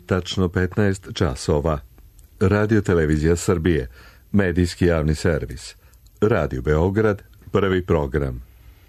tačno 15 časova. Radio Televizija Srbije, medijski javni servis. Radio Beograd, prvi program.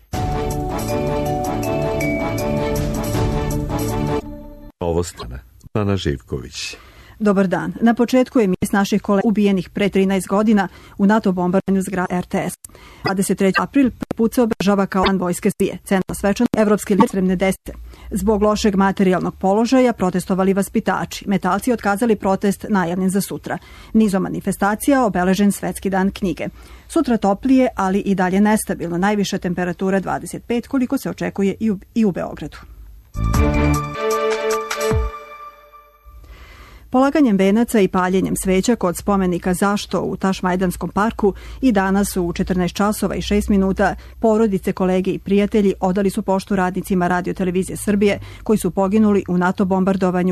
Ovostana, Ana Živković. Dobar dan. Na početku je emisije naših kolega ubijenih pre 13 godina u NATO bombardanju zgrade RTS. 23. april put se obeležava kao Dan Vojske Srbije, centralna svečanost evropske ekstremne desnice. Zbog lošeg materijalnog položaja protestovali vaspitači. Metalci otkazali protest najavljen za sutra. Nizom manifestacija obeležen Svetski dan knjige. Sutra toplije, ali i dalje nestabilno. Najviša temperatura 25, koliko se očekuje i u Beogradu. Polaganjem venaca i paljenjem sveća kod spomenika Zašto u Tašmajdanskom parku i danas u 14 časova i 6 minuta porodice, kolege i prijatelji odali su poštu radnicima Radio Televizije Srbije koji su poginuli u NATO bombardovanju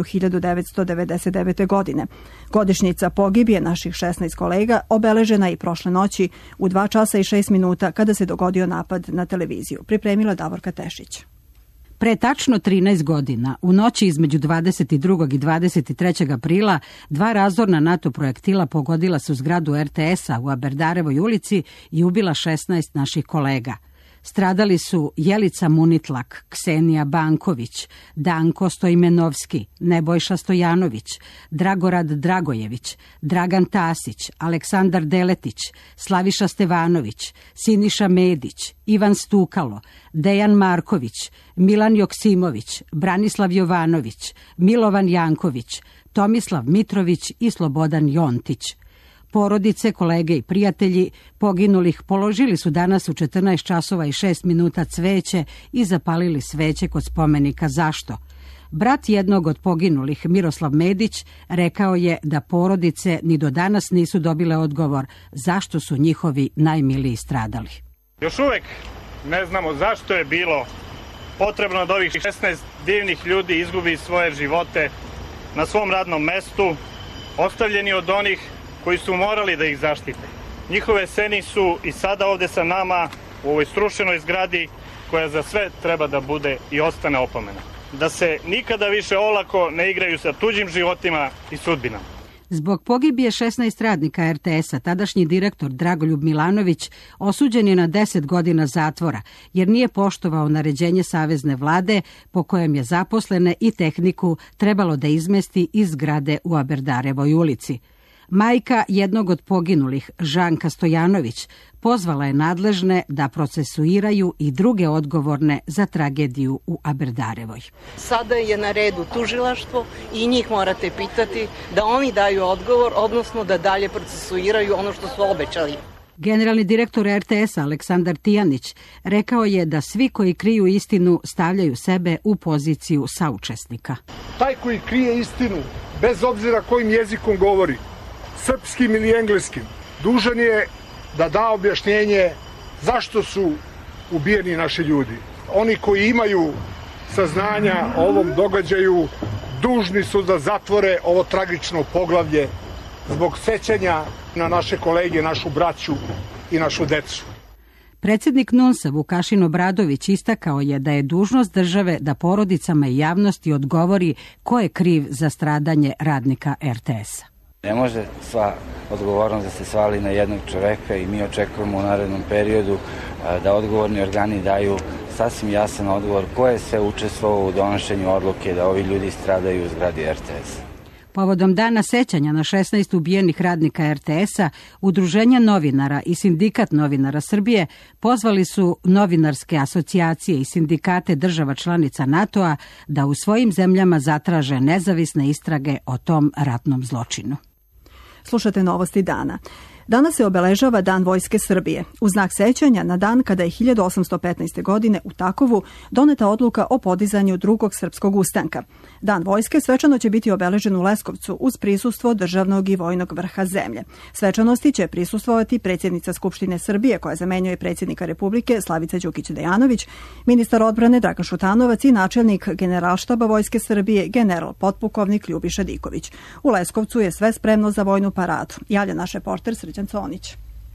1999. godine. Godišnjica pogibije naših 16 kolega obeležena i prošle noći u 2 časa i 6 minuta kada se dogodio napad na televiziju. Pripremila Davorka Tešić. Pre tačno 13 godina, u noći između 22. i 23. aprila, 2 razorna NATO projektila pogodila su zgradu RTS-a u Aberdarevoj ulici i ubila 16 naših kolega. Stradali su Jelica Munitlak, Ksenija Banković, Danko Stojmenovski, Nebojša Stojanović, Dragorad Dragojević, Dragan Tasić, Aleksandar Deletić, Slaviša Stevanović, Siniša Medić, Ivan Stukalo, Dejan Marković, Milan Joksimović, Branislav Jovanović, Milovan Janković, Tomislav Mitrović i Slobodan Jontić. Porodice, kolege i prijatelji poginulih položili su danas u 14 časova i 6 minuta cveće i zapalili sveće kod spomenika Zašto. Brat jednog od poginulih, Miroslav Medić, rekao je da porodice ni do danas nisu dobile odgovor zašto su njihovi najmiliji stradali. Još uvek ne znamo zašto je bilo potrebno da ovih 16 divnih ljudi izgubi svoje živote na svom radnom mestu, ostavljeni od onih koji su morali da ih zaštite. Njihove seni su i sada ovde sa nama u ovoj srušenoj zgradi koja za sve treba da bude i ostane opomena. Da se nikada više olako ne igraju sa tuđim životima i sudbinama. Zbog pogibije 16 radnika RTS-a, tadašnji direktor Dragoljub Milanović osuđen je na 10 godina zatvora, jer nije poštovao naređenje savezne vlade po kojem je zaposlene i tehniku trebalo da izmesti iz zgrade u Aberdarevoj ulici. Majka jednog od poginulih, Žanka Stojanović, pozvala je nadležne da procesuiraju i druge odgovorne za tragediju u Aberdarevoj. Sada je na redu tužilaštvo i njih morate pitati da oni daju odgovor, odnosno da dalje procesuiraju ono što su obećali. Generalni direktor RTS-a Aleksandar Tijanić rekao je da svi koji kriju istinu stavljaju sebe u poziciju saučesnika. Taj koji krije istinu, bez obzira kojim jezikom govori, srpskim ili engleskim, dužan je da da objašnjenje zašto su ubijeni naši ljudi. Oni koji imaju saznanja o ovom događaju dužni su da zatvore ovo tragično poglavlje zbog sećanja na naše kolege, našu braću i našu decu. Predsjednik NUNS-a Vukašin Obradović istakao je da je dužnost države da porodicama i javnosti odgovori ko je kriv za stradanje radnika RTS-a. Ne može sva odgovornost da se svali na jednog čoveka i mi očekujemo u narednom periodu da odgovorni organi daju sasvim jasan odgovor ko je sve učestvovao u donošenju odluke da ovi ljudi stradaju u zgradi RTS-a. Povodom dana sećanja na 16 ubijenih radnika RTS-a, Udruženja novinara i Sindikat novinara Srbije pozvali su novinarske asocijacije i sindikate država članica NATO-a da u svojim zemljama zatraže nezavisne istrage o tom ratnom zločinu. Slušate novosti dana. Danas se obeležava Dan Vojske Srbije, u znak sećanja na dan kada je 1815. godine u Takovu doneta odluka o podizanju drugog srpskog ustanka. Dan Vojske svečano će biti obeležen u Leskovcu uz prisustvo državnog i vojnog vrha zemlje. Svečanosti će prisustvovati predsjednica Skupštine Srbije koja zamenjuje predsjednika Republike Slavica Đukić Dejanović, ministar odbrane Dragan Šutanovac i načelnik Generalštaba Vojske Srbije general potpukovnik Ljubiša Diković. U Leskovcu je sve spremno za vojnu paradu. Javlja naš reporter Srđan Conić.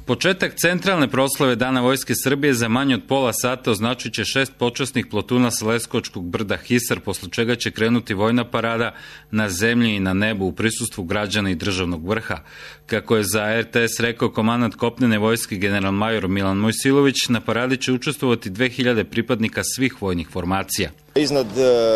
Početak centralne proslave Dana Vojske Srbije za manje od pola sata označit će 6 počasnih plotuna sa Leskovačkog brda Hisar, posle čega će krenuti vojna parada na zemlji i na nebu u prisustvu građana i državnog vrha. Kako je za RTS rekao komandant kopnene vojske general-major Milan Mojsilović, na paradi će učestvovati 2000 pripadnika svih vojnih formacija. Iznad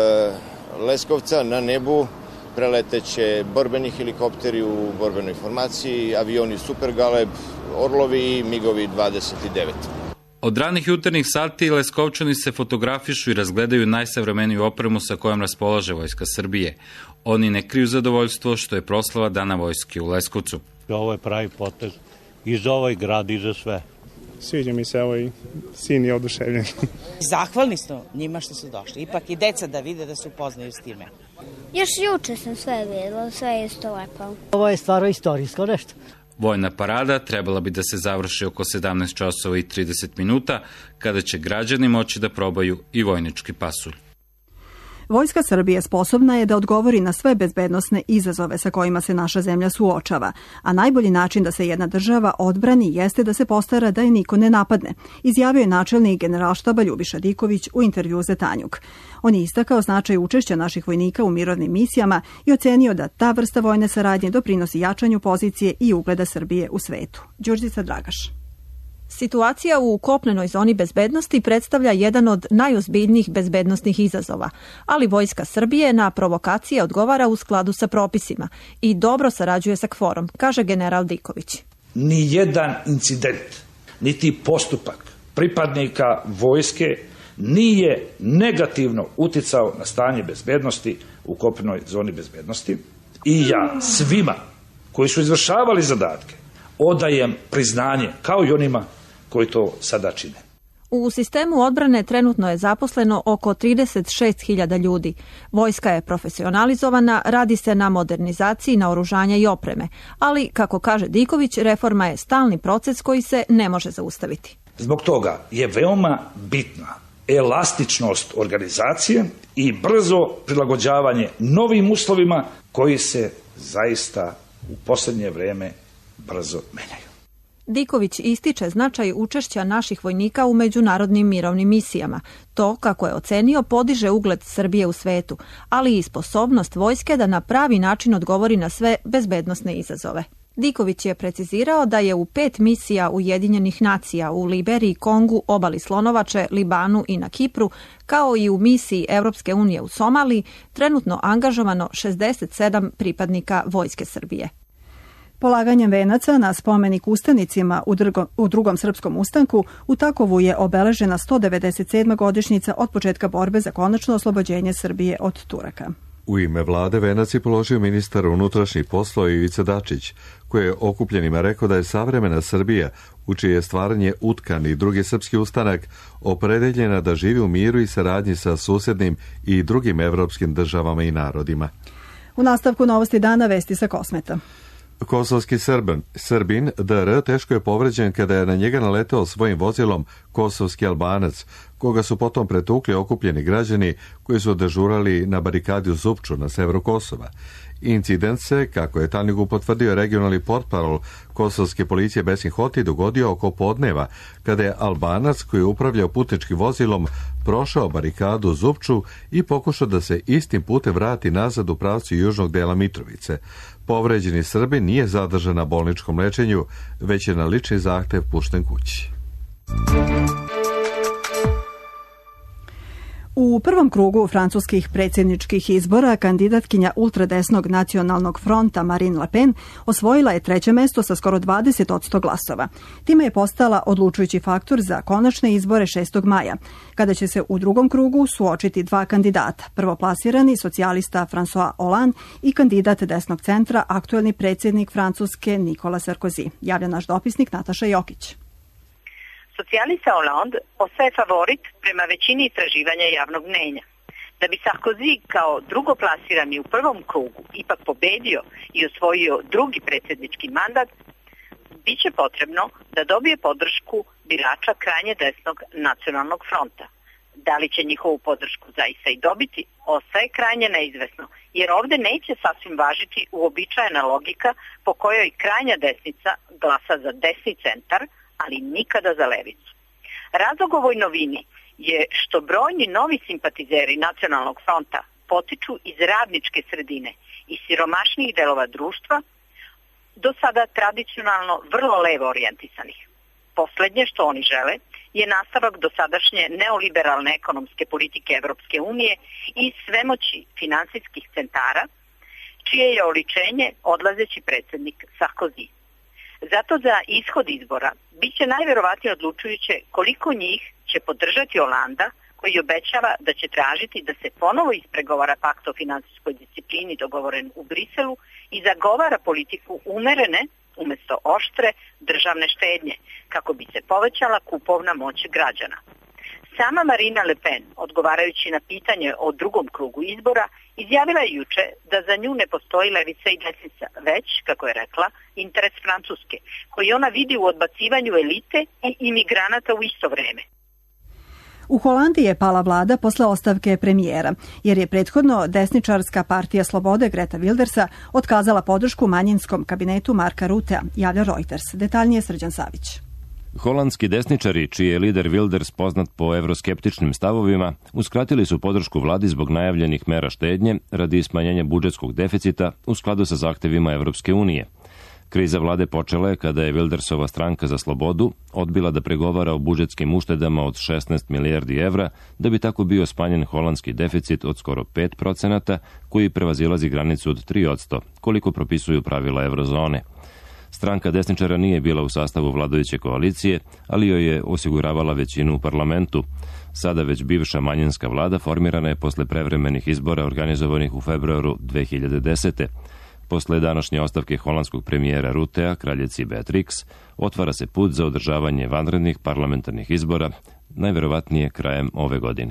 Leskovca na nebu preleteće borbeni helikopteri u borbenoj formaciji, avioni Super Galeb, Orlovi i Migovi 29. Od ranih jutarnjih sati Leskovčani se fotografišu i razgledaju najsavremeniju opremu sa kojom raspolaže Vojska Srbije. Oni ne kriju zadovoljstvo što je proslava Dana Vojske u Leskovcu. Ovo je pravi potez i za ovaj grad i za sve. Sviđa mi se, i sin je oduševljen. Zahvalni smo njima što su došli. Ipak i deca da vide da se upoznaju s time. Još juče sam sve videla, sve je isto lepo. Ovo je stvarno istorijsko nešto. Vojna parada trebala bi da se završi oko 17 časova i 30 minuta, kada će građani moći da probaju i vojnički pasulj. Vojska Srbije sposobna je da odgovori na sve bezbednosne izazove sa kojima se naša zemlja suočava, a najbolji način da se jedna država odbrani jeste da se postara da je niko ne napadne, izjavio je načelnik Generalštaba Ljubiša Diković u intervjuu za Tanjuk. On je istakao značaj učešća naših vojnika u mirovnim misijama i ocenio da ta vrsta vojne saradnje doprinosi jačanju pozicije i ugleda Srbije u svetu. Đurđica Dragaš. Situacija u kopnenoj zoni bezbednosti predstavlja jedan od najozbiljnijih bezbednosnih izazova, ali Vojska Srbije na provokacije odgovara u skladu sa propisima i dobro sarađuje sa KFOR-om, kaže general Diković. Nijedan incident, niti postupak pripadnika vojske nije negativno uticao na stanje bezbednosti u kopnenoj zoni bezbednosti i ja svima koji su izvršavali zadatke odajem priznanje, kao i onima koji to sada čine. U sistemu odbrane trenutno je zaposleno oko 36.000 ljudi. Vojska je profesionalizovana, radi se na modernizaciji naoružanja i opreme, ali, kako kaže Diković, reforma je stalni proces koji se ne može zaustaviti. Zbog toga je veoma bitna elastičnost organizacije i brzo prilagođavanje novim uslovima koji se zaista u posljednje vreme brzo menjaju. Diković ističe značaj učešća naših vojnika u međunarodnim mirovnim misijama. To, kako je ocenio, podiže ugled Srbije u svetu, ali i sposobnost vojske da na pravi način odgovori na sve bezbednosne izazove. Diković je precizirao da je u 5 misija Ujedinjenih nacija u Liberiji, Kongu, Obali Slonovače, Libanu i na Kipru, kao i u misiji Evropske unije u Somaliji, trenutno angažovano 67 pripadnika Vojske Srbije. Polaganjem venaca na spomenik ustanicima u drugom srpskom ustanku u Takovu je obeležena 197. godišnjica od početka borbe za konačno oslobođenje Srbije od Turaka. U ime vlade venac je položio ministar unutrašnjih poslova Ivica Dačić, koji je okupljenima rekao da je savremena Srbija, u čije je stvaranje utkan i drugi srpski ustanak, opredeljena da živi u miru i saradnji sa susjednim i drugim evropskim državama i narodima. U nastavku novosti dana vesti sa Kosmeta. Kosovski Srbin DR teško je povređen kada je na njega naleteo svojim vozilom kosovski Albanac, koga su potom pretukli okupljeni građani koji su dežurali na barikadi u Zupču na severu Kosova. Incident se, kako je Tanjugu potvrdio regionalni portparol kosovske policije Besin Hoti, dogodio oko podneva, kada je Albanac koji je upravljao putničkim vozilom prošao barikadu u Zupču i pokušao da se istim putem vrati nazad u pravcu južnog dela Mitrovice. Povređeni Srbin nije zadržan na bolničkom lečenju, već je na lični zahtev pušten kući. U prvom krugu francuskih predsjedničkih izbora kandidatkinja ultradesnog nacionalnog fronta Marine Le Pen osvojila je 3. mesto sa skoro 20% glasova. Time je postala odlučujući faktor za konačne izbore 6. maja, kada će se u drugom krugu suočiti 2 kandidata, prvoplasirani socijalista François Hollande i kandidat desnog centra, aktuelni predsjednik Francuske Nicolas Sarkozy, javlja naš dopisnik Nataša Jokić. Socijalista Hollande ostaje favorit prema većini istraživanja javnog mnjenja. Da bi Sarkozy kao drugoplasirani u prvom krugu ipak pobedio i osvojio drugi predsjednički mandat, bit će potrebno da dobije podršku birača krajnje desnog nacionalnog fronta. Da li će njihovu podršku zaista i dobiti, ostaje krajnje neizvesno, jer ovde neće sasvim važiti uobičajena logika po kojoj krajnja desnica glasa za desni centar, ali nikada za levicu. Razlog ovoj novini je što brojni novi simpatizeri Nacionalnog fronta potiču iz radničke sredine i siromašnijih delova društva, do sada tradicionalno vrlo levo orijentisanih. Poslednje što oni žele je nastavak dosadašnje neoliberalne ekonomske politike Evropske unije i svemoći finansijskih centara, čije je oličenje odlazeći predsednik Sarkozy. Zato za ishod izbora biće najverovatnije odlučujuće koliko njih će podržati Holanda, koji obećava da će tražiti da se ponovo ispregovara pakt o finansijskoj disciplini dogovoren u Briselu i zagovara politiku umerene umesto oštre državne štednje, kako bi se povećala kupovna moć građana. Sama Marine Le Pen, odgovarajući na pitanje o drugom krugu izbora, izjavila je juče da za nju ne postoji levica i desnica, već, kako je rekla, interes Francuske, koji ona vidi u odbacivanju elite i imigranata u isto vreme. U Holandiji je pala vlada posle ostavke premijera, jer je prethodno desničarska partija Slobode Greta Wildersa otkazala podršku manjinskom kabinetu Marka Rutea, javlja Reuters. Detaljnije Srđan Savić. Holandski desničari, čiji je lider Wilders poznat po evroskeptičnim stavovima, uskratili su podršku vladi zbog najavljenih mera štednje radi smanjenja budžetskog deficita u skladu sa zahtevima Evropske unije. Kriza vlade počela je kada je Wildersova stranka za slobodu odbila da pregovara o budžetskim uštedama od 16 milijardi evra, da bi tako bio smanjen holandski deficit od skoro 5%, koji prevazilazi granicu od 3%, koliko propisuju pravila eurozone. Stranka desničara nije bila u sastavu vladajuće koalicije, ali joj je osiguravala većinu u parlamentu. Sada već bivša manjinska vlada formirana je posle prevremenih izbora organizovanih u februaru 2010. Posle današnje ostavke holandskog premijera Rutea, kraljici Beatrix, otvara se put za održavanje vanrednih parlamentarnih izbora, najverovatnije krajem ove godine.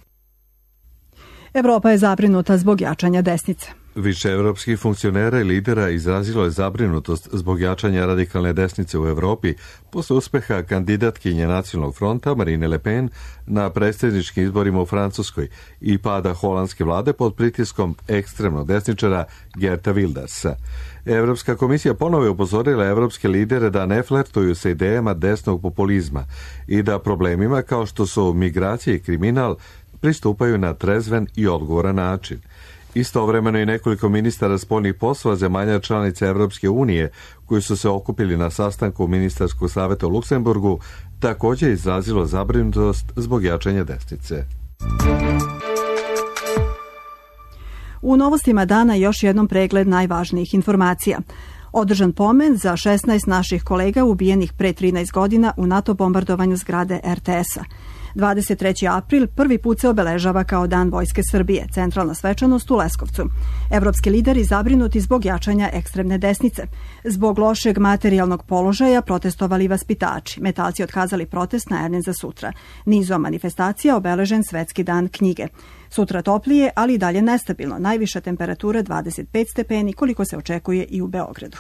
Evropa je zabrinuta zbog jačanja desnice. Više evropskih funkcionera i lidera izrazilo je zabrinutost zbog jačanja radikalne desnice u Evropi posle uspeha kandidatkinje Nacionalnog fronta Marine Le Pen na predsjedničkim izborima u Francuskoj i pada holandske vlade pod pritiskom ekstremnog desničara Geerta Wildersa. Evropska komisija ponovo je upozorila evropske lidere da ne flertuju sa idejama desnog populizma i da problemima kao što su migracije i kriminal pristupaju na trezven i odgovoran način. Istovremeno i nekoliko ministara spoljnih poslova zemalja članica Evropske unije koji su se okupili na sastanku ministarskog saveta u Luksemburgu također izrazilo zabrinutost zbog jačanja desnice. U novostima dana još jednom pregled najvažnijih informacija. Održan pomen za 16 naših kolega ubijenih pre 13 godina u NATO bombardovanju zgrade RTS-a. 23. april prvi put se obeležava kao Dan Vojske Srbije, centralna svečanost u Leskovcu. Evropski lideri zabrinuti zbog jačanja ekstremne desnice. Zbog lošeg materijalnog položaja protestovali vaspitači. Metalci otkazali protest najavljen za sutra. Nizom manifestacija obeležen Svetski dan knjige. Sutra toplije, ali i dalje nestabilno. Najviša temperatura 25 stepeni, koliko se očekuje i u Beogradu.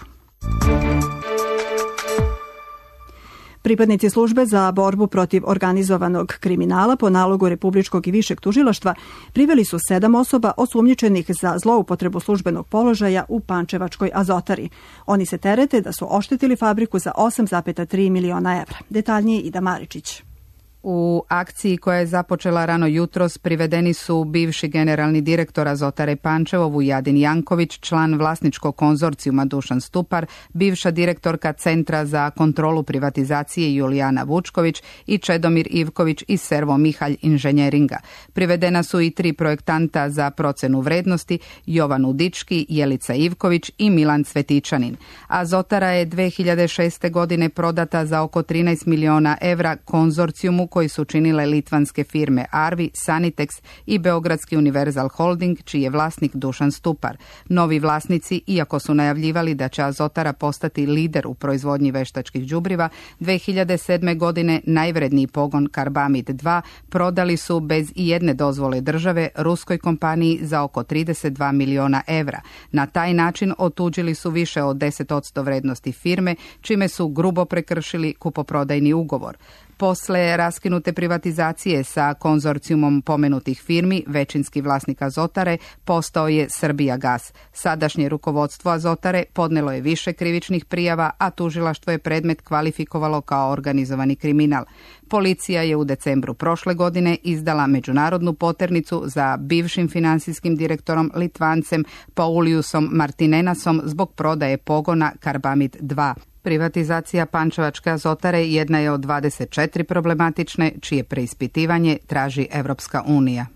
Pripadnici službe za borbu protiv organizovanog kriminala po nalogu Republičkog i višeg tužilaštva priveli su 7 osoba osumnjičenih za zloupotrebu službenog položaja u Pančevačkoj Azotari. Oni se terete da su oštetili fabriku za 8,3 miliona evra. Detaljnije Ida Maričić. U akciji koja je započela rano jutros privedeni su bivši generalni direktor Azotare Pančevo Vujadin Janković, član vlasničkog konzorcijuma Dušan Stupar, bivša direktorka Centra za kontrolu privatizacije Julijana Vučković i Čedomir Ivković iz Servo Mihalj inženjeringa. Privedena su i 3 projektanta za procenu vrednosti, Jovan Udički, Jelica Ivković i Milan Cvetičanin. Azotara je 2006. godine prodata za oko 13 miliona evra konzorcijumu koji su činile litvanske firme Arvi, Sanitex i Beogradski Univerzal Holding, čiji je vlasnik Dušan Stupar. Novi vlasnici, iako su najavljivali da će Azotara postati lider u proizvodnji veštačkih đubriva, 2007. godine najvredniji pogon Karbamid 2 prodali su bez i jedne dozvole države ruskoj kompaniji za oko 32 miliona evra. Na taj način otuđili su više od 10% vrednosti firme, čime su grubo prekršili kupoprodajni ugovor. Posle raskinute privatizacije sa konzorcijumom pomenutih firmi, većinski vlasnik Azotare postao je Srbijagas. Sadašnje rukovodstvo Azotare podnelo je više krivičnih prijava, a tužilaštvo je predmet kvalifikovalo kao organizovani kriminal. Policija je u decembru prošle godine izdala međunarodnu poternicu za bivšim finansijskim direktorom Litvancem Pauliusom Martinenasom zbog prodaje pogona Karbamid 2. Privatizacija Pančevačke Azotare jedna je od 24 problematične, čije preispitivanje traži Evropska unija.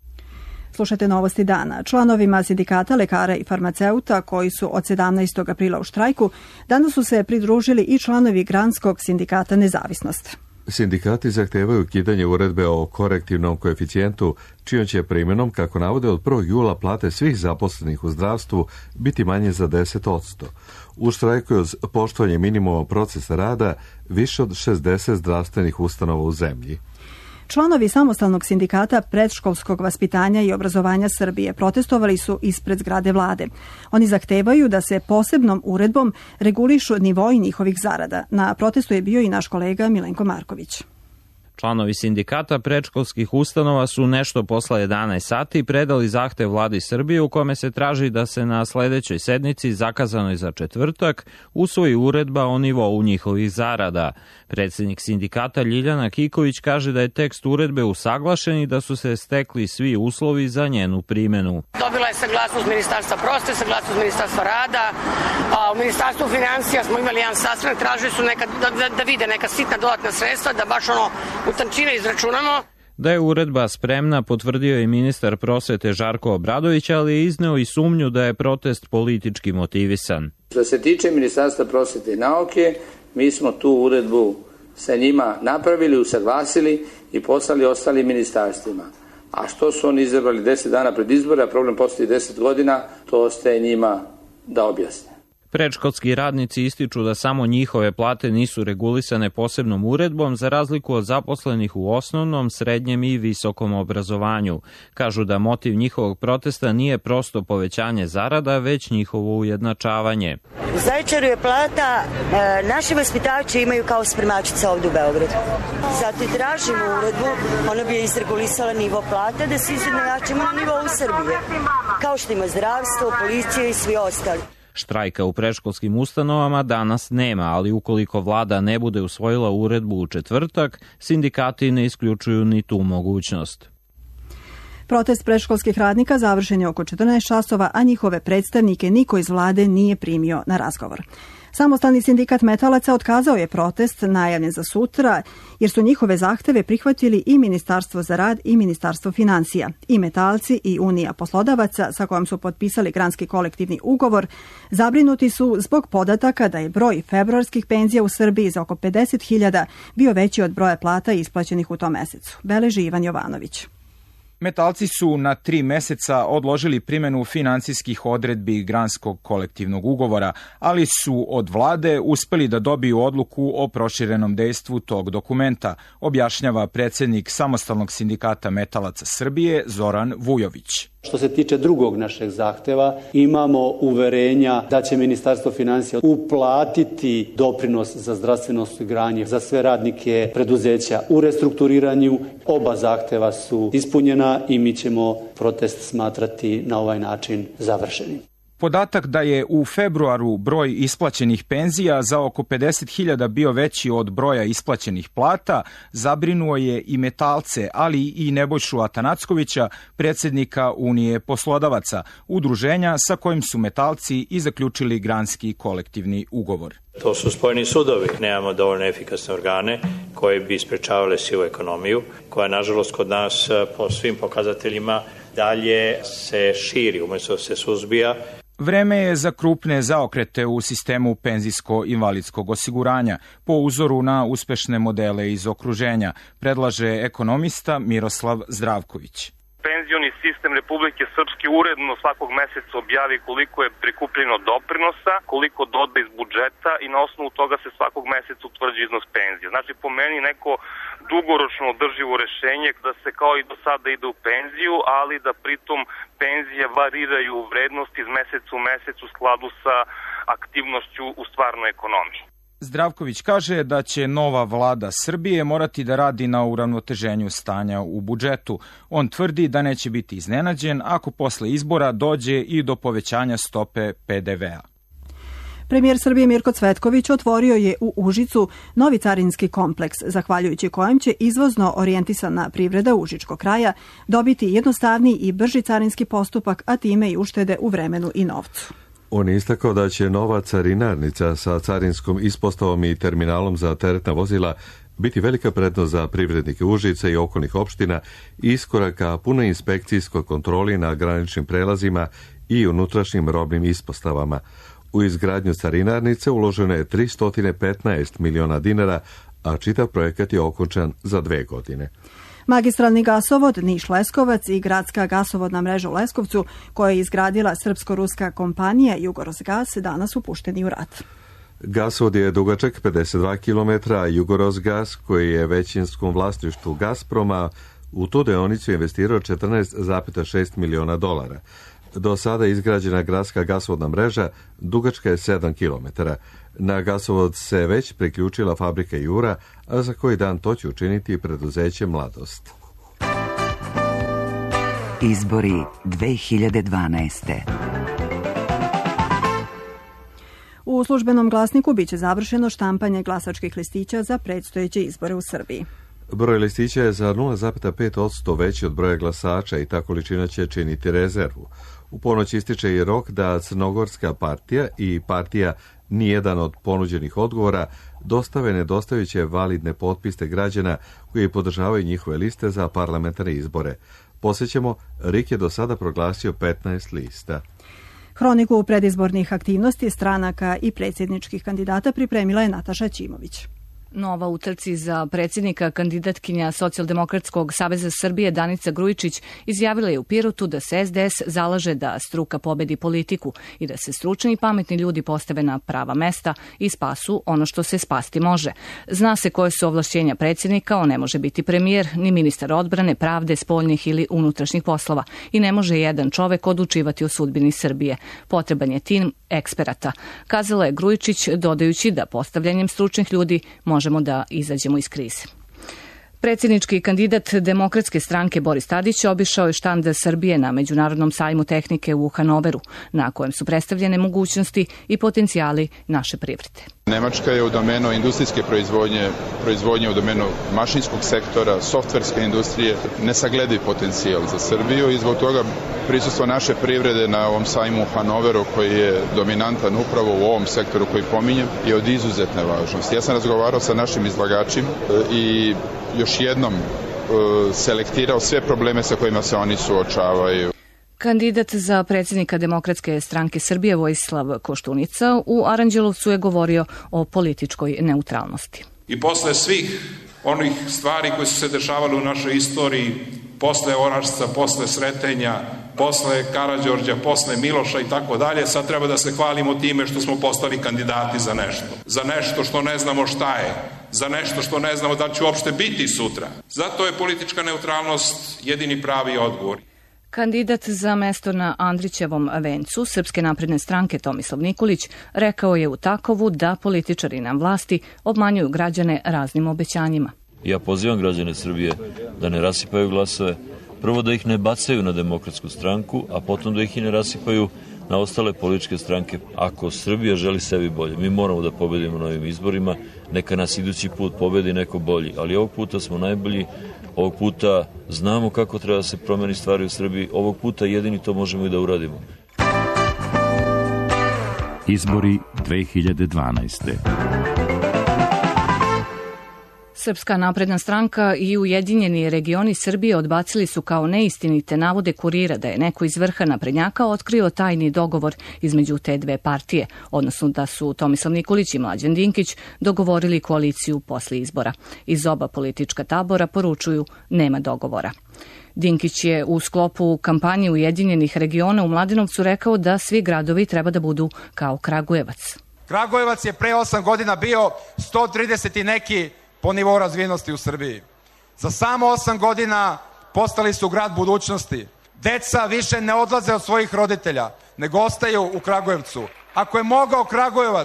Slušajte novosti dana. Članovima sindikata lekara i farmaceuta koji su od 17. aprila u štrajku, danas su se pridružili i članovi Granskog sindikata Nezavisnost. Sindikati zahtevaju ukidanje uredbe o korektivnom koeficijentu, čijom će primjenom, kako navode, od 1. jula plate svih zaposlenih u zdravstvu biti manje za 10%. U štrajku je uz poštovanje minimuma procesa rada više od 60 zdravstvenih ustanova u zemlji. Članovi samostalnog sindikata predškolskog vaspitanja i obrazovanja Srbije protestovali su ispred zgrade vlade. Oni zahtevaju da se posebnom uredbom regulišu nivoi njihovih zarada. Na protestu je bio i naš kolega Milenko Marković. Članovi sindikata predškolskih ustanova su nešto posle 11 sati predali zahtev vladi Srbije u kome se traži da se na sledećoj sednici, zakazanoj za četvrtak, usvoji uredba o nivou njihovih zarada. Predsjednik sindikata Ljiljana Kiković kaže da je tekst uredbe usaglašen i da su se stekli svi uslovi za njenu primjenu. Dobila je saglasnost Ministarstva prosvete, saglasnost Ministarstva rada, a u Ministarstvu finansija smo imali jedan sastanak, tražili su da vide neka sitna dodatna sredstva, da baš u tančine izračunamo. Da je uredba spremna potvrdio je ministar prosvete Žarko Obradović, ali je izneo i sumnju da je protest politički motivisan. Što se tiče Ministarstva prosvete i nauke, mi smo tu uredbu sa njima napravili, usaglasili i poslali ostalim ministarstvima. A što su oni izabrali 10 dana pred izbore, a problem postoji 10 godina, to ostaje njima da objasne. Predškolski radnici ističu da samo njihove plate nisu regulisane posebnom uredbom za razliku od zaposlenih u osnovnom, srednjem i visokom obrazovanju. Kažu da motiv njihovog protesta nije prosto povećanje zarada, već njihovo ujednačavanje. U Zaječaru je plata, naši vaspitači imaju kao spremačica ovdje u Beogradu. Zato i tražimo uredbu, ona bi je izregulisala nivo plate da se izjednačimo na nivou Srbije, kao što ima zdravstvo, policija i svi ostali. Štrajka u predškolskim ustanovama danas nema, ali ukoliko vlada ne bude usvojila uredbu u četvrtak, sindikati ne isključuju ni tu mogućnost. Protest predškolskih radnika završen je oko 14 časova, a njihove predstavnike niko iz vlade nije primio na razgovor. Samostalni sindikat metalaca otkazao je protest najavljen za sutra, jer su njihove zahteve prihvatili i Ministarstvo za rad i Ministarstvo finansija. I metalci i Unija poslodavaca, sa kojom su potpisali granski kolektivni ugovor, zabrinuti su zbog podataka da je broj februarskih penzija u Srbiji za oko 50.000 bio veći od broja plata isplaćenih u tom mesecu. Beleži Ivan Jovanović. Metalci su na 3 meseca odložili primjenu financijskih odredbi granskog kolektivnog ugovora, ali su od vlade uspeli da dobiju odluku o proširenom dejstvu tog dokumenta, objašnjava predsjednik Samostalnog sindikata metalaca Srbije Zoran Vujović. Što se tiče drugog našeg zahteva, imamo uverenja da će Ministarstvo finansija uplatiti doprinos za zdravstveno osiguranje za sve radnike preduzeća u restrukturiranju. Oba zahteva su ispunjena i mi ćemo protest smatrati na ovaj način završenim. Podatak da je u februaru broj isplaćenih penzija za oko 50.000 bio veći od broja isplaćenih plata zabrinuo je i metalce, ali i Nebojšu Atanackovića, predsjednika Unije poslodavaca, udruženja sa kojim su metalci i zaključili granski kolektivni ugovor. To su spojeni sudovi. Nemamo dovoljno efikasne organe koje bi sprečavale sivu ekonomiju, koja nažalost kod nas po svim pokazateljima dalje se širi umjesto da se suzbija. Vreme je za krupne zaokrete u sistemu penzijsko-invalidskog osiguranja, po uzoru na uspešne modele iz okruženja, predlaže ekonomista Miroslav Zdravković. Penzioni sistem Republike Srpske uredno svakog meseca objavi koliko je prikupljeno doprinosa, koliko doda iz budžeta i na osnovu toga se svakog meseca utvrđuje iznos penzije. Znači, po meni neko dugoročno održivo rešenje da se kao i do sada ide u penziju, ali da pritom penzije variraju u vrednosti iz meseca u mesec u skladu sa aktivnošću u stvarnoj ekonomiji. Zdravković kaže da će nova vlada Srbije morati da radi na uravnoteženju stanja u budžetu. On tvrdi da neće biti iznenađen ako posle izbora dođe i do povećanja stope PDV-a. Premijer Srbije Mirko Cvetković otvorio je u Užicu novi carinski kompleks, zahvaljujući kojem će izvozno orijentisana privreda užičkog kraja dobiti jednostavniji i brži carinski postupak, a time i uštede u vremenu i novcu. On je istakao da će nova carinarnica sa carinskom ispostavom i terminalom za teretna vozila biti velika prednost za privrednike Užica i okolnih opština i iskorak ka punoj inspekcijskoj kontroli na graničnim prelazima i unutrašnjim robnim ispostavama. U izgradnju carinarnice uloženo je 315 miliona dinara, a čitav projekat je okončan za 2 godine. Magistralni gasovod Niš-Leskovac i gradska gasovodna mreža u Leskovcu, koja je izgradila srpsko-ruska kompanija Jugorosgas, danas su pušteni u rad. Gasovod je dugačak 52 km, a Jugorosgas, koji je većinskom vlasništvu Gazproma, u tu deonicu investirao 14,6 miliona dolara. Do sada izgrađena gradska gasovodna mreža dugačka je 7 km. Na gasovod se već priključila fabrika Jura, a za koji dan to će učiniti preduzeće Mladost. Izbori 2012. U službenom glasniku biće završeno štampanje glasačkih listića za predstojeće izbore u Srbiji. Broj listića je za 0,5% veći od broja glasača i ta količina će činiti rezervu. U ponoć ističe i rok da Crnogorska partija i partija Nijedan od ponuđenih odgovora dostave nedostajuće validne potpise građana koji podržavaju njihove liste za parlamentarne izbore. Podsjećamo, RIK je do sada proglasio 15 lista. Hroniku predizbornih aktivnosti stranaka i predsjedničkih kandidata pripremila je Nataša Ćimović. Nova u trci za predsjednika kandidatkinja Socijaldemokratskog saveza Srbije Danica Grujičić izjavila je u Pirotu da se SDS zalaže da struka pobedi politiku i da se stručni i pametni ljudi postave na prava mesta i spasu ono što se spasti može. Zna se koje su ovlašćenja predsjednika, on ne može biti premijer, ni ministar odbrane, pravde, spoljnih ili unutrašnjih poslova i ne može jedan čovek odlučivati o sudbini Srbije. Potreban je tim eksperata, kazala je Grujičić, dodajući da postavljanjem stručnih ljudi možemo da izađemo iz krize. Predsjednički kandidat Demokratske stranke Boris Tadić obišao je štand Srbije na Međunarodnom sajmu tehnike u Hanoveru, na kojem su predstavljene mogućnosti i potencijali naše privrede. Nemačka je u domenu industrijske proizvodnje u domenu mašinskog sektora, softverske industrije, nesaglediv potencijal za Srbiju i zbog toga prisustvo naše privrede na ovom sajmu u Hanoveru, koji je dominantan upravo u ovom sektoru koji pominjem, je od izuzetne važnosti. Ja sam razgovarao sa našim izlagačima i još jednom selektirao sve probleme sa kojima se oni suočavaju. Kandidat za predsjednika Demokratske stranke Srbije Vojislav Koštunica u Aranđelovcu je govorio o političkoj neutralnosti. I posle svih onih stvari koje su se dešavale u našoj istoriji, posle Orašca, posle Sretenja, posle Karađorđa, posle Miloša i tako dalje, sad treba da se hvalimo time što smo postali kandidati za nešto. Za nešto što ne znamo šta je, za nešto što ne znamo da će uopšte biti sutra. Zato je politička neutralnost jedini pravi odgovor. Kandidat za mesto na Andrićevom vencu Srpske napredne stranke Tomislav Nikolić rekao je u Takovu da političari na vlasti obmanjuju građane raznim obećanjima. Ja pozivam građane Srbije da ne rasipaju glasove, prvo da ih ne bacaju na Demokratsku stranku, a potom da ih i ne rasipaju na ostale političke stranke. Ako Srbija želi sebi bolje, mi moramo da pobedimo na ovim izborima, neka nas idući put pobedi neko bolji, ali ovog puta smo najbolji, ovog puta znamo kako treba da se promeni stvari u Srbiji, ovog puta jedini to možemo i da uradimo. Izbori 2012. Srpska napredna stranka i Ujedinjeni regioni Srbije odbacili su kao neistinite navode Kurira da je neko iz vrha naprednjaka otkrio tajni dogovor između te dve partije, odnosno da su Tomislav Nikolić i Mlađan Dinkić dogovorili koaliciju posle izbora. Iz oba politička tabora poručuju nema dogovora. Dinkić je u sklopu kampanje Ujedinjenih regiona u Mladenovcu rekao da svi gradovi treba da budu kao Kragujevac. Kragujevac je pre 8 godina bio 130 i neki po nivou razvijenosti u Srbiji. Za samo 8 godina postali su grad budućnosti. Deca više ne odlaze od svojih roditelja, nego ostaju u Kragujevcu. Ako je mogao Kragujevac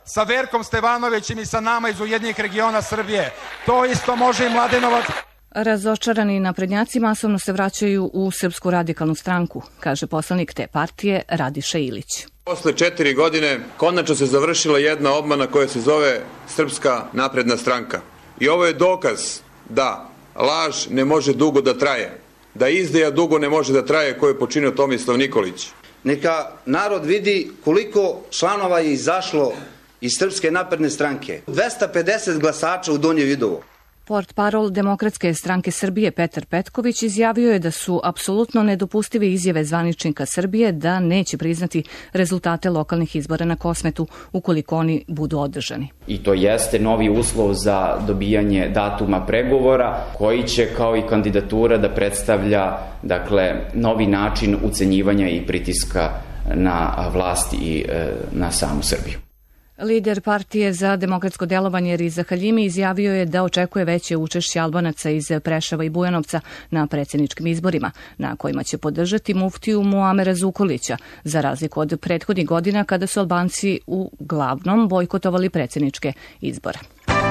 sa Verkom Stevanovićem i sa nama iz Ujedinjenih regiona Srbije. To isto može i Mladenovac. Razočarani naprednjaci masovno se vraćaju u Srpsku radikalnu stranku, kaže poslanik te partije Radiša Ilić. Posle 4 godine konačno se završila jedna obmana koja se zove Srpska napredna stranka. I ovo je dokaz da laž ne može dugo da traje, da izdaja dugo ne može da traje koju je počinio Tomislav Nikolić. Neka narod vidi koliko članova je izašlo iz Srpske napredne stranke. 250 glasača u Donje Vidovo. Portparol Demokratske stranke Srbije Petar Petković izjavio je da su apsolutno nedopustive izjave zvaničnika Srbije da neće priznati rezultate lokalnih izbora na Kosmetu ukoliko oni budu održani. I to jeste novi uslov za dobijanje datuma pregovora koji će kao i kandidatura da predstavlja novi način ucenjivanja i pritiska na vlast i na samu Srbiju. Lider partije za demokratsko delovanje Riza Haljimi izjavio je da očekuje veće učešće Albanaca iz Preševa i Bujanovca na predsjedničkim izborima, na kojima će podržati muftiju Muamera Zukorlića, za razliku od prethodnih godina kada su Albanci uglavnom bojkotovali predsjedničke izbore.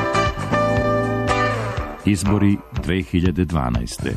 Izbori 2012.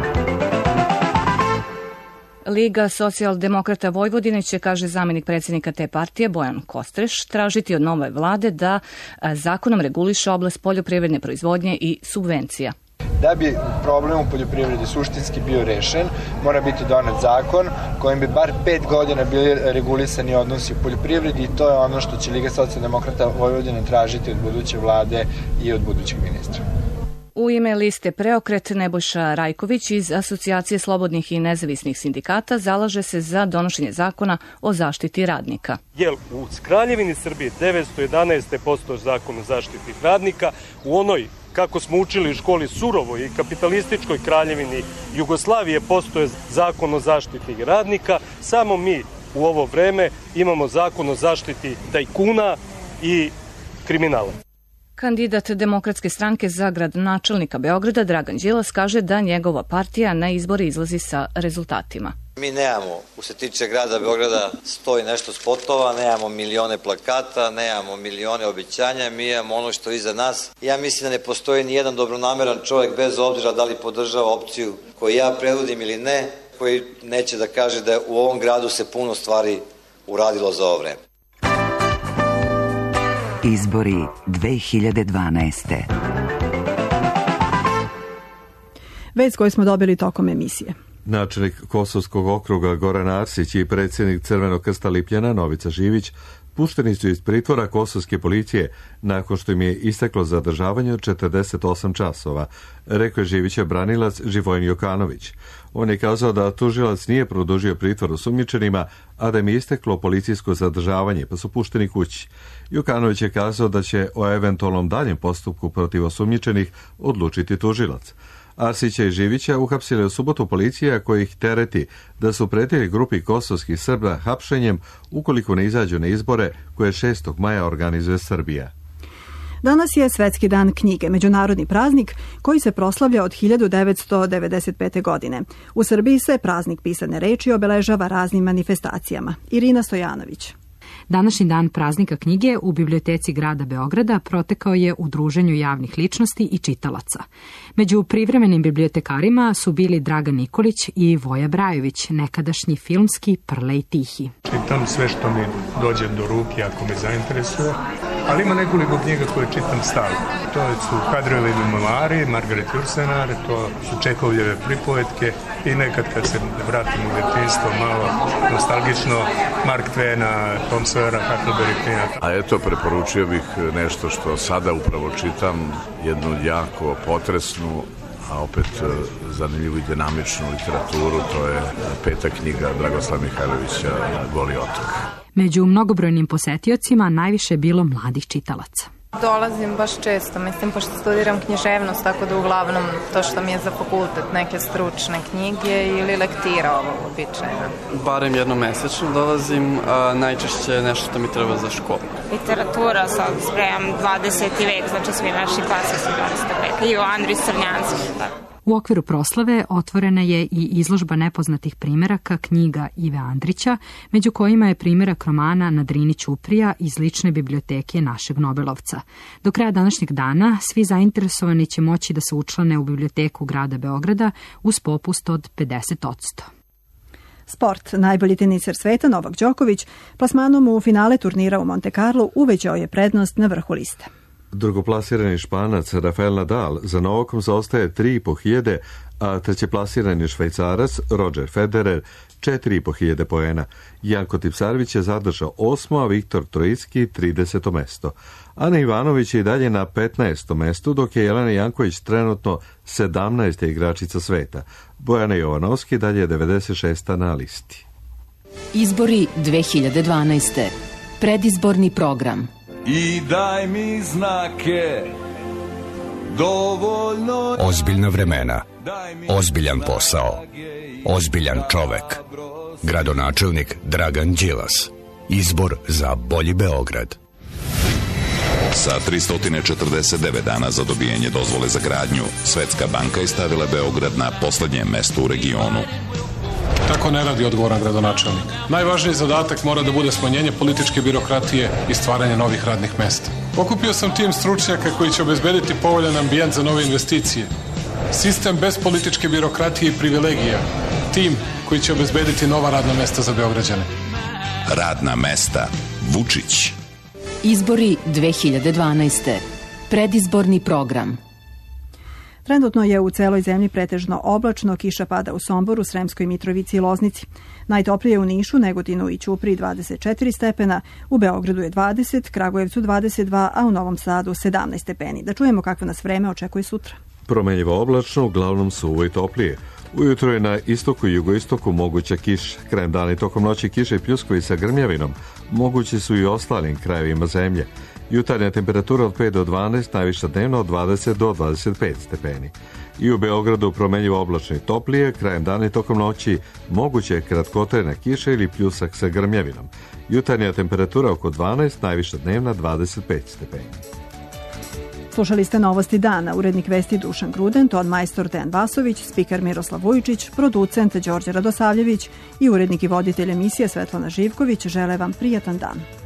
Liga socijaldemokrata Vojvodine će, kaže zamjenik predsjednika te partije Bojan Kostreš, tražiti od nove vlade da zakonom reguliše oblast poljoprivredne proizvodnje i subvencija. Da bi problem u poljoprivredi suštinski bio rešen, mora biti donet zakon kojim bi bar 5 godina bili regulisani odnosi u poljoprivredi i to je ono što će Liga socijaldemokrata Vojvodine tražiti od buduće vlade i od budućeg ministra. U ime liste Preokret Nebojša Rajković iz Asocijacije slobodnih i nezavisnih sindikata zalaže se za donošenje zakona o zaštiti radnika. Jer u Kraljevini Srbije 911. postoji zakon o zaštiti radnika, u onoj, kako smo učili u školi, surovoj i kapitalističkoj Kraljevini Jugoslavije postoje zakon o zaštiti radnika, samo mi u ovo vreme imamo zakon o zaštiti tajkuna i kriminala. Kandidat Demokratske stranke za gradonačelnika Beograda Dragan Đilas kaže da njegova partija na izbore izlazi sa rezultatima. Mi nemamo, što se tiče grada Beograda, 100 i nešto spotova, nemamo milione plakata, nemamo milione obećanja, mi imamo ono što je iza nas. Ja mislim da ne postoji ni jedan dobronameran čovjek, bez obzira da li podržava opciju koju ja predvodim ili ne, koji neće da kaže da u ovom gradu se puno stvari uradilo za ovo vreme. Izbori 2012. Vest koju smo dobili tokom emisije. Načelnik Kosovskog okruga Goran Arsić i predsjednik Crvenog krsta Lipljana Novica Živić pušteni su iz pritvora kosovske policije nakon što im je isteklo zadržavanje od 48 časova, rekao je Živićev branilac Živojin Jokanović. On je kazao da tužilac nije produžio pritvor osumnjičenima, a da im je isteklo policijsko zadržavanje, pa su pušteni kući. Jokanović je kazao da će o eventualnom daljem postupku protiv osumnjičenih odlučiti tužilac. Arsića i Živića uhapsili u subotu policija koji ih tereti da su pretili grupi kosovskih Srba hapšenjem ukoliko ne izađu na izbore koje 6. maja organizuje Srbija. Danas je Svetski dan knjige, međunarodni praznik koji se proslavlja od 1995. godine. U Srbiji se praznik pisane reči obeležava raznim manifestacijama. Irina Stojanović. Današnji dan praznika knjige u Biblioteci grada Beograda protekao je u druženju javnih ličnosti i čitalaca. Među privremenim bibliotekarima su bili Dragan Nikolić i Voja Brajović, nekadašnji filmski Prle i Tihi. Čitam sve što mi dođe do ruke ako me zainteresuje, ali ima nekoliko knjiga koje čitam stalno. To su Hadrijevi memoari, Margaret Jursenar, to su Čehovljeve pripovetke i nekad kad se vratim u detinjstvo malo nostalgično, Mark Twena, Tom Sawyera, Huckleberry Finn. A eto, preporučio bih nešto što sada upravo čitam, jednu jako potresnu, a opet zanimljivu i dinamičnu literaturu, to je 5. knjiga Dragoslava Mihajlovića Goli otok. Među mnogobrojnim posetiocima najviše je bilo mladih čitalaca. Dolazim baš često, pošto studiram književnost, tako da uglavnom to što mi je za fakultet, neke stručne knjige ili lektira ovo običajno. Barem jednom mesečno dolazim, a najčešće nešto što mi treba za školu. Literatura, sad spremam 20. vek, znači svi naši klasi su 25. I o Andriji Crnjancu. U okviru proslave otvorena je i izložba nepoznatih primeraka knjiga Ive Andrića, među kojima je primerak romana Na Drini Ćuprija iz lične biblioteke našeg Nobelovca. Do kraja današnjeg dana svi zainteresovani će moći da se učlane u biblioteku grada Beograda uz popust od 50%. Sport. Najbolji teniser sveta Novak Đoković plasmanom u finale turnira u Monte Carlo uvećao je prednost na vrhu liste. Drugoplasirani Španac Rafael Nadal za Novakom zaostaje 3.500, a trećeplasirani Švajcarac Roger Federer 4.500 poena. Janko Tipsarević je zadržao 8. a Viktor Trojicki 30. mesto. Ana Ivanović je i dalje na 15. mestu, dok je Jelena Janković trenutno 17. igračica sveta. Bojana Jovanovski dalje je 96. na listi. Izbori 2012. Predizborni program. I daj mi znake, dovoljno... Ozbiljna vremena, ozbiljan posao, ozbiljan čovek. Gradonačelnik Dragan Đilas. Izbor za bolji Beograd. Sa 349 dana za dobijanje dozvole za gradnju, Svetska banka je stavila Beograd na poslednje mesto u regionu. Tako ne radi odgovoran gradonačelnik. Najvažniji zadatak mora da bude smanjenje političke birokratije i stvaranje novih radnih mesta. Okupio sam tim stručnjaka koji će obezbediti povoljan ambijent za nove investicije. Sistem bez političke birokratije i privilegija. Tim koji će obezbediti nova radna mesta za Beograđane. Radna mesta. Vučić. Izbori 2012. Predizborni program. Trenutno je u celoj zemlji pretežno oblačno, kiša pada u Somboru, Sremskoj Mitrovici i Loznici. Najtoplije u Nišu, Negotinu i Ćupriji 24 stepena, u Beogradu je 20, Kragujevcu 22, a u Novom Sadu 17 stepeni. Da čujemo kakvo nas vreme očekuje sutra. Promenljivo oblačno, uglavnom suvo i toplije. Ujutro je na istoku i jugoistoku moguća kiša. Krajem dana i tokom noći kiše i pljuskovi sa grmljavinom. Mogući su i ostalim krajevima zemlje. Jutarnja temperatura od 5 do 12, najviša dnevno od 20 do 25 stepeni. I u Beogradu promenljivo oblačno i toplije, krajem dana i tokom noći moguće je kratkotrajna kiša ili pljusak sa grmljavinom. Jutarnja temperatura oko 12, najviša dnevna 25 stepeni. Slušali ste Novosti dana, urednik vesti Dušan Gruden, ton majstor Dejan Vasović, spiker Miroslav Vujičić, producent Đorđe Radosavljević i urednik i voditelj emisije Svetlana Živković žele vam prijatan dan.